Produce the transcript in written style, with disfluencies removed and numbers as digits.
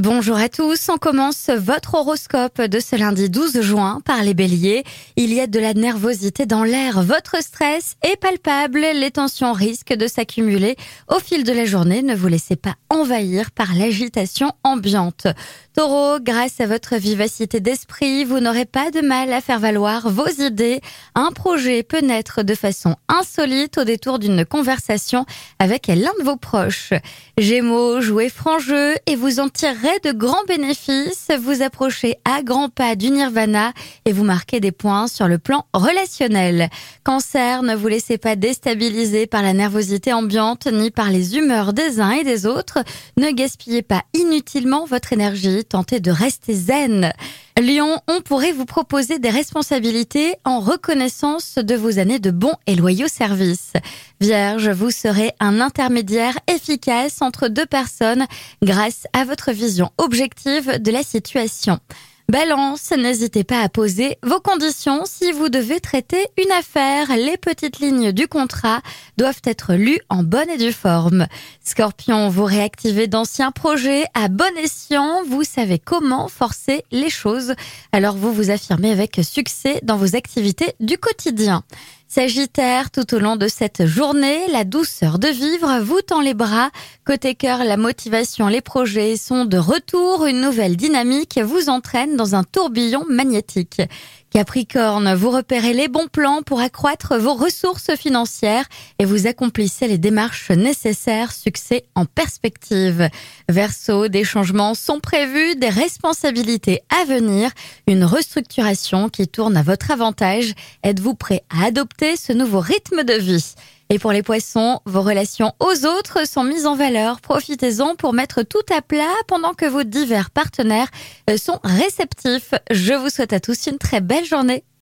Bonjour à tous, on commence votre horoscope de ce lundi 12 juin par les béliers. Il y a de la nervosité dans l'air, votre stress est palpable, les tensions risquent de s'accumuler au fil de la journée. Ne vous laissez pas envahir par l'agitation ambiante. Taureau, grâce à votre vivacité d'esprit, vous n'aurez pas de mal à faire valoir vos idées. Un projet peut naître de façon insolite au détour d'une conversation avec l'un de vos proches. Gémeaux, jouez franc jeu et vous en tirerez de grands bénéfices. Vous approchez à grands pas du nirvana et vous marquez des points sur le plan relationnel. Cancer, ne vous laissez pas déstabiliser par la nervosité ambiante ni par les humeurs des uns et des autres. Ne gaspillez pas inutilement votre énergie. Tentez de rester zen. Lion, on pourrait vous proposer des responsabilités en reconnaissance de vos années de bons et loyaux services. Vierge, vous serez un intermédiaire efficace entre deux personnes grâce à votre vision objective de la situation. Balance, n'hésitez pas à poser vos conditions si vous devez traiter une affaire. Les petites lignes du contrat doivent être lues en bonne et due forme. Scorpion, vous réactivez d'anciens projets à bon escient. Vous savez comment forcer les choses. Alors vous vous affirmez avec succès dans vos activités du quotidien. Sagittaire, tout au long de cette journée, la douceur de vivre vous tend les bras. Côté cœur, la motivation, les projets sont de retour. Une nouvelle dynamique vous entraîne dans un tourbillon magnétique. Capricorne, vous repérez les bons plans pour accroître vos ressources financières et vous accomplissez les démarches nécessaires, succès en perspective. Verseau, des changements sont prévus, des responsabilités à venir, une restructuration qui tourne à votre avantage. Êtes-vous prêt à adopter ce nouveau rythme de vie ? Et pour les poissons, vos relations aux autres sont mises en valeur. Profitez-en pour mettre tout à plat pendant que vos divers partenaires sont réceptifs. Je vous souhaite à tous une très belle journée.